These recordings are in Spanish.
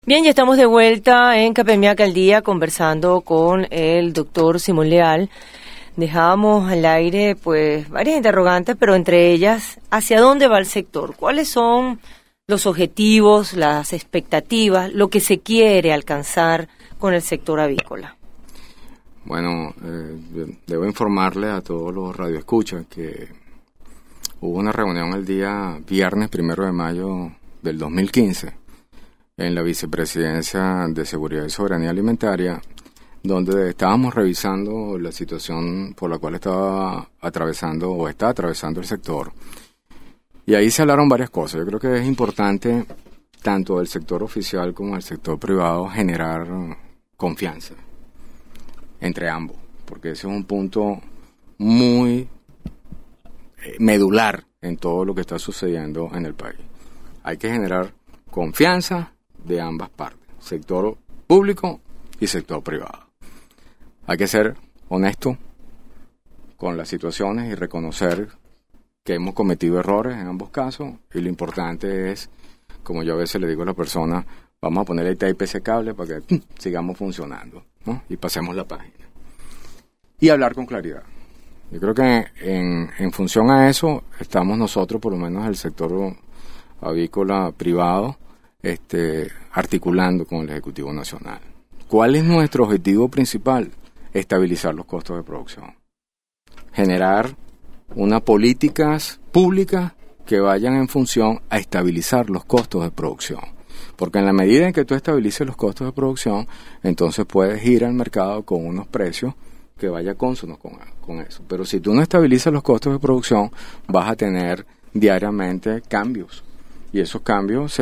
Bien, ya estamos de vuelta en Capemiaca al Día conversando con el doctor Simón Leal. Dejábamos al aire pues varias interrogantes, pero entre ellas, ¿hacia dónde va el sector? ¿Cuáles son los objetivos, las expectativas, lo que se quiere alcanzar con el sector avícola? Bueno, debo informarle a todos los radioescuchas que hubo una reunión el día viernes 1 de mayo del 2015 en la Vicepresidencia de Seguridad y Soberanía Alimentaria, donde estábamos revisando la situación por la cual estaba atravesando o está atravesando el sector. Y ahí se hablaron varias cosas. Yo creo que es importante, tanto del sector oficial como del sector privado, generar confianza entre ambos, porque ese es un punto muy medular en todo lo que está sucediendo en el país. Hay que generar confianza de ambas partes, sector público y sector privado. Hay que ser honesto con las situaciones y reconocer que hemos cometido errores en ambos casos, y lo importante es, como yo a veces le digo a la persona, vamos a poner el tape ese cable para que sigamos funcionando, ¿no? Y pasemos la página. Y hablar con claridad. Yo creo que en función a eso estamos nosotros, por lo menos el sector avícola privado, articulando con el Ejecutivo Nacional. ¿Cuál es nuestro objetivo principal? Estabilizar los costos de producción. Generar unas políticas públicas que vayan en función a estabilizar los costos de producción. Porque en la medida en que tú estabilices los costos de producción, entonces puedes ir al mercado con unos precios que vaya consonos con eso. Pero si tú no estabilizas los costos de producción, vas a tener diariamente cambios. Y esos cambios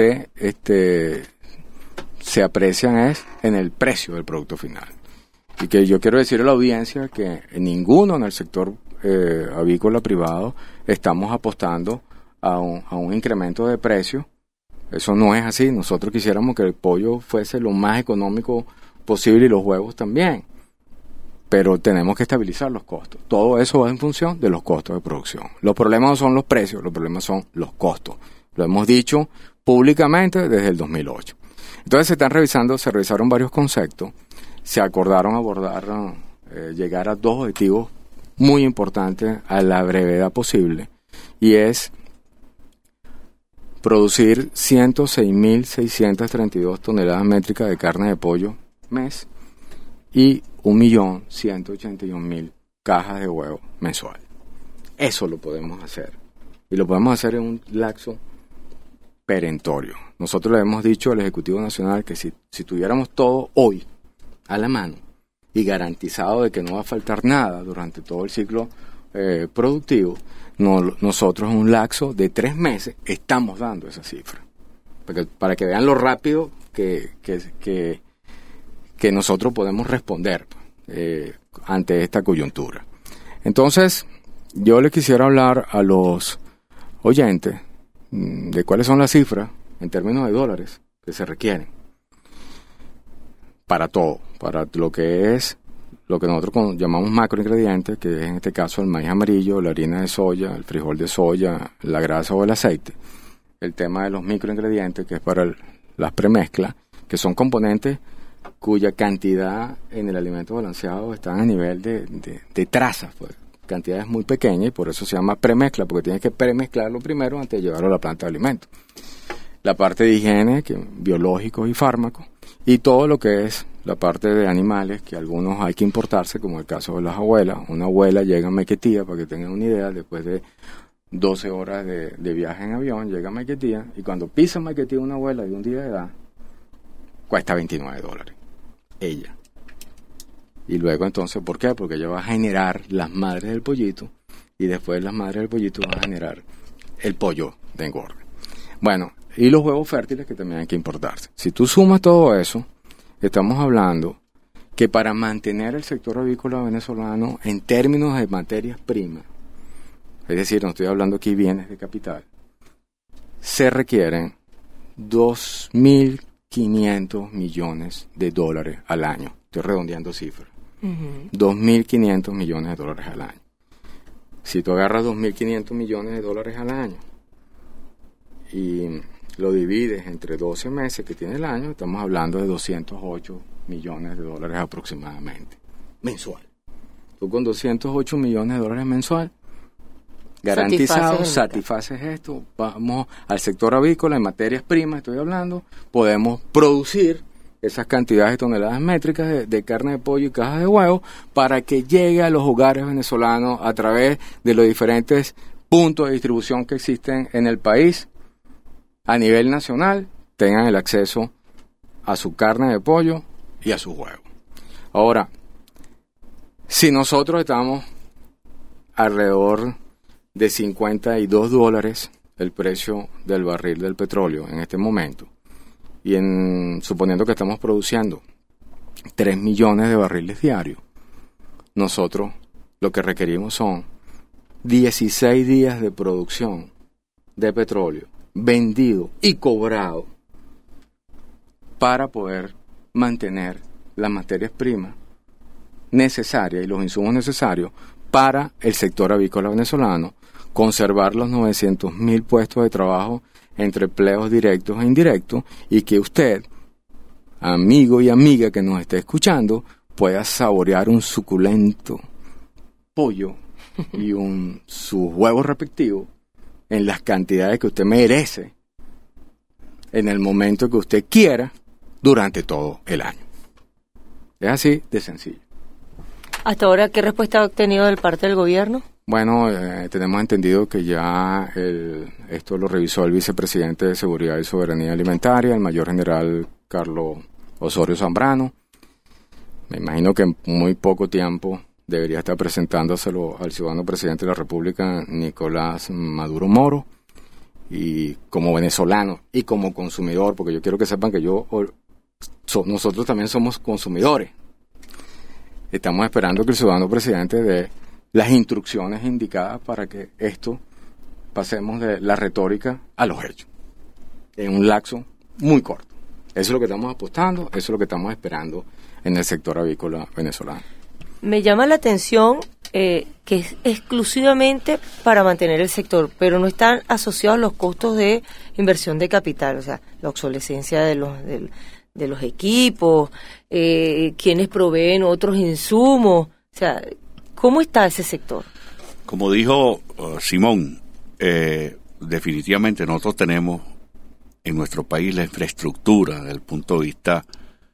se aprecian en el precio del producto final. Y que yo quiero decirle a la audiencia que ninguno en el sector avícola privado estamos apostando a un incremento de precio. Eso no es así. Nosotros quisiéramos que el pollo fuese lo más económico posible y los huevos también. Pero tenemos que estabilizar los costos. Todo eso va en función de los costos de producción. Los problemas no son los precios, los problemas son los costos. Lo hemos dicho públicamente desde el 2008. Entonces se revisaron varios conceptos, se acordaron llegar a dos objetivos muy importantes a la brevedad posible, y es producir 106.632 toneladas métricas de carne de pollo mes y 1.181.000 cajas de huevo mensual. Eso lo podemos hacer, y lo podemos hacer en un lapso perentorio. Nosotros le hemos dicho al Ejecutivo Nacional que si tuviéramos todo hoy a la mano y garantizado de que no va a faltar nada durante todo el ciclo productivo, nosotros en un lapso de 3 meses estamos dando esa cifra. Para que vean lo rápido que nosotros podemos responder ante esta coyuntura. Entonces, yo le quisiera hablar a los oyentes de cuáles son las cifras en términos de dólares que se requieren para todo, para lo que nosotros llamamos macroingredientes, que es en este caso el maíz amarillo, la harina de soya, el frijol de soya, la grasa o el aceite. El tema de los microingredientes, que es para las premezclas, que son componentes cuya cantidad en el alimento balanceado están a nivel de trazas, pues, cantidades muy pequeñas, y por eso se llama premezcla, porque tienes que premezclarlo primero antes de llevarlo a la planta de alimentos. La parte de higiene, biológicos y fármacos, y todo lo que es la parte de animales, que algunos hay que importarse, como el caso de las abuelas. Una abuela llega a Maiquetía, para que tengan una idea, después de 12 horas de viaje en avión, llega a Maiquetía, y cuando pisa Maiquetía una abuela de un día de edad, cuesta $29. Ella. Y luego entonces, ¿por qué? Porque ella va a generar las madres del pollito, y después las madres del pollito van a generar el pollo de engorde. Bueno, y los huevos fértiles, que también hay que importarse. Si tú sumas todo eso, estamos hablando que para mantener el sector avícola venezolano en términos de materias primas, es decir, no estoy hablando aquí bienes de capital, se requieren $2.500 millones al año. Estoy redondeando cifras. 2.500 millones de dólares al año. Si tú agarras 2.500 millones de dólares al año y lo divides entre 12 meses que tiene el año, estamos hablando de 208 millones de dólares aproximadamente, mensual. Tú con 208 millones de dólares mensual, garantizado, satisfaces esto, vamos al sector avícola, en materias primas estoy hablando, podemos producir esas cantidades de toneladas métricas de carne de pollo y cajas de huevo para que llegue a los hogares venezolanos a través de los diferentes puntos de distribución que existen en el país a nivel nacional, tengan el acceso a su carne de pollo y a sus huevos. Ahora, si nosotros estamos alrededor de $52 el precio del barril del petróleo en este momento, y suponiendo que estamos produciendo 3 millones de barriles diarios, nosotros lo que requerimos son 16 días de producción de petróleo vendido y cobrado para poder mantener las materias primas necesarias y los insumos necesarios para el sector avícola venezolano, conservar los 900.000 puestos de trabajo entre empleos directos e indirectos, y que usted, amigo y amiga que nos esté escuchando, pueda saborear un suculento pollo y sus huevos respectivos en las cantidades que usted merece, en el momento que usted quiera, durante todo el año. Es así de sencillo. ¿Hasta ahora qué respuesta ha obtenido de parte del gobierno? Bueno, tenemos entendido que ya esto lo revisó el vicepresidente de Seguridad y Soberanía Alimentaria, el mayor general Carlos Osorio Zambrano. Me imagino que en muy poco tiempo debería estar presentándoselo al ciudadano presidente de la República, Nicolás Maduro Moro. Y como venezolano y como consumidor, porque yo quiero que sepan que nosotros también somos consumidores. Estamos esperando que el ciudadano presidente dé las instrucciones indicadas para que pasemos de la retórica a los hechos, en un lapso muy corto. Eso es lo que estamos apostando, eso es lo que estamos esperando en el sector avícola venezolano. Me llama la atención que es exclusivamente para mantener el sector, pero no están asociados los costos de inversión de capital, o sea, la obsolescencia de los equipos, quienes proveen otros insumos, o sea, ¿cómo está ese sector? Como dijo Simón, definitivamente nosotros tenemos en nuestro país la infraestructura desde el punto de vista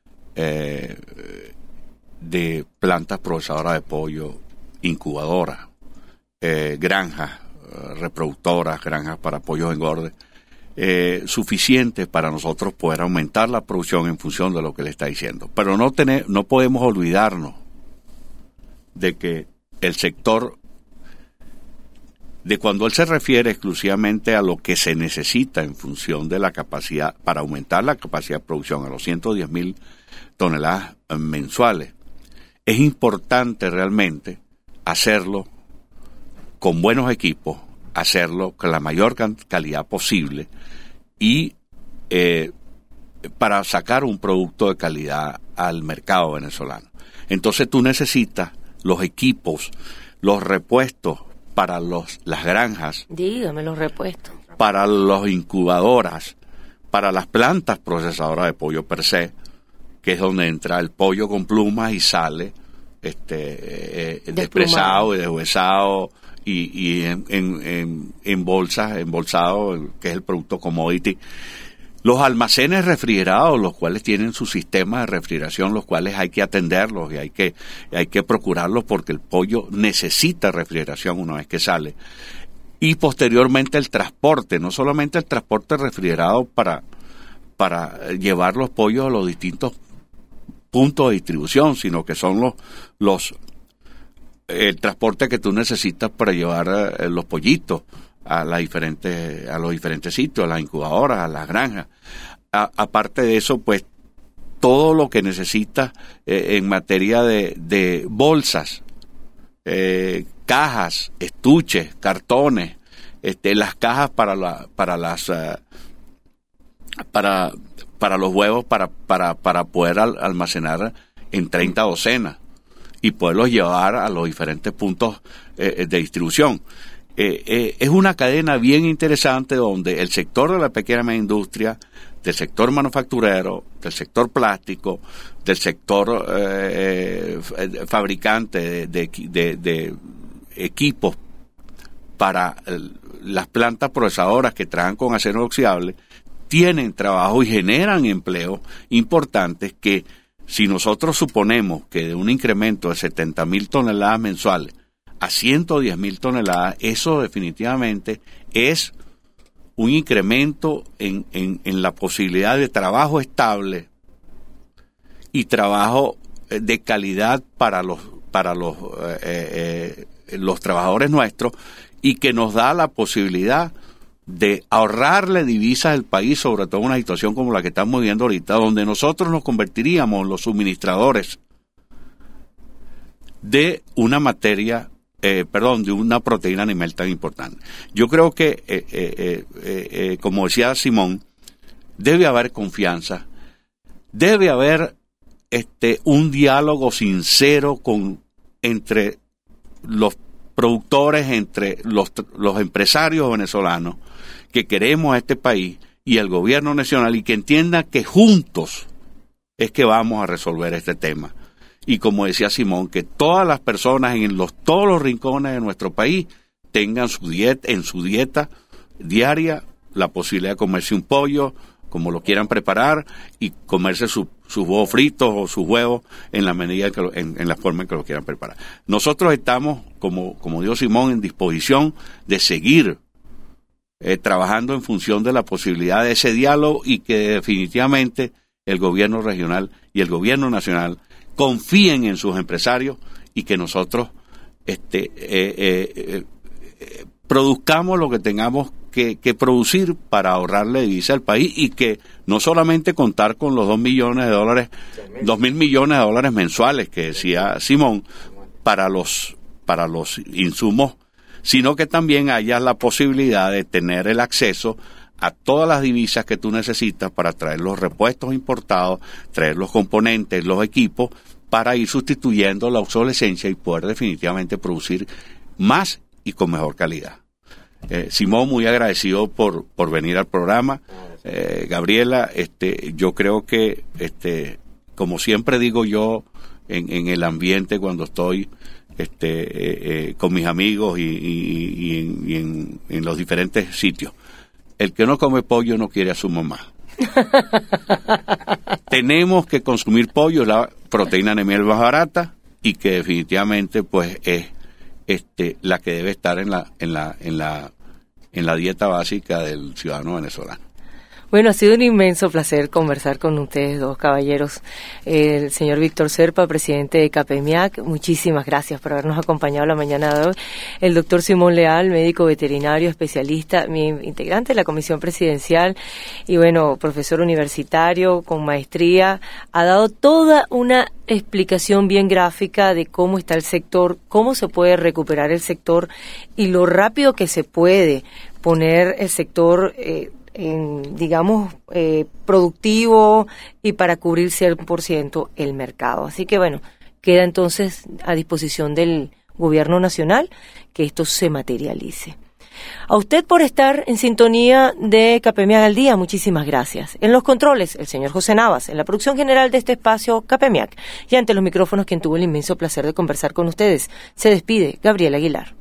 de plantas procesadoras de pollo, incubadoras, granjas reproductoras, granjas para pollos engordes, suficientes para nosotros poder aumentar la producción en función de lo que le está diciendo. Pero no podemos olvidarnos de que el sector, de cuando él se refiere exclusivamente a lo que se necesita en función de la capacidad, para aumentar la capacidad de producción a los 110.000 toneladas mensuales, es importante realmente hacerlo con buenos equipos, hacerlo con la mayor calidad posible y para sacar un producto de calidad al mercado venezolano. Entonces tú necesitas los equipos, los repuestos para las granjas. Dígame los repuestos. Para las incubadoras, para las plantas procesadoras de pollo per se, que es donde entra el pollo con plumas y sale despresado y deshuesado y en bolsas, embolsado, que es el producto commodity. Los almacenes refrigerados, los cuales tienen su sistema de refrigeración, los cuales hay que atenderlos y hay que procurarlos porque el pollo necesita refrigeración una vez que sale. Y posteriormente el transporte, no solamente el transporte refrigerado para llevar los pollos a los distintos puntos de distribución, sino que son el transporte que tú necesitas para llevar los pollitos a los diferentes sitios, a las incubadoras, a las granjas. Aparte de eso, pues todo lo que necesitas en materia de bolsas, cajas, estuches, cartones, las cajas para los huevos para poder almacenar en 30 docenas y poderlos llevar a los diferentes puntos de distribución. es una cadena bien interesante donde el sector de la pequeña y media industria, del sector manufacturero, del sector plástico, del sector fabricante de equipos para las plantas procesadoras que trabajan con acero inoxidable, tienen trabajo y generan empleos importantes que, si nosotros suponemos que de un incremento de 70,000 toneladas mensuales a 110,000 toneladas, eso definitivamente es un incremento en la posibilidad de trabajo estable y trabajo de calidad para los trabajadores nuestros, y que nos da la posibilidad de ahorrarle divisas al país, sobre todo en una situación como la que estamos viviendo ahorita, donde nosotros nos convertiríamos en los suministradores de una materia, de una proteína animal tan importante. Yo creo que, como decía Simón, debe haber confianza, debe haber un diálogo sincero entre los productores, entre los empresarios venezolanos que queremos a este país y el gobierno nacional, y que entienda que juntos es que vamos a resolver este tema. Y como decía Simón, que todas las personas todos los rincones de nuestro país tengan en su dieta diaria la posibilidad de comerse un pollo, como lo quieran preparar, y comerse sus huevos fritos o sus huevos en la medida en la forma en que lo quieran preparar. Nosotros estamos, como dijo Simón, en disposición de seguir trabajando en función de la posibilidad de ese diálogo, y que definitivamente el gobierno regional y el gobierno nacional confíen en sus empresarios, y que nosotros produzcamos lo que tengamos que producir para ahorrarle divisa al país, y que no solamente contar con los $2,000 millones, $2,000 millones mensuales que decía Simón para los insumos, sino que también haya la posibilidad de tener el acceso a todas las divisas que tú necesitas para traer los repuestos importados, traer los componentes, los equipos, para ir sustituyendo la obsolescencia y poder definitivamente producir más y con mejor calidad. Simón, muy agradecido por venir al programa. Gabriela, yo creo que, como siempre digo yo, en el ambiente cuando estoy con mis amigos y en los diferentes sitios, el que no come pollo no quiere a su mamá. Tenemos que consumir pollo, la proteína animal más barata, y que definitivamente pues es la que debe estar en la dieta básica del ciudadano venezolano. Bueno, ha sido un inmenso placer conversar con ustedes dos caballeros. El señor Víctor Serpa, presidente de CAPEMIAC, muchísimas gracias por habernos acompañado la mañana de hoy. El doctor Simón Leal, médico veterinario, especialista, integrante de la Comisión Presidencial y, bueno, profesor universitario con maestría, ha dado toda una explicación bien gráfica de cómo está el sector, cómo se puede recuperar el sector y lo rápido que se puede poner el sector productivo y para cubrir 100% el mercado. Así que bueno, queda entonces a disposición del gobierno nacional que esto se materialice. A usted por estar en sintonía de CAPEMIAC al Día, muchísimas gracias. En los controles, el señor José Navas, en la producción general de este espacio CAPEMIAC, y ante los micrófonos quien tuvo el inmenso placer de conversar con ustedes, se despide Gabriela Aguilar.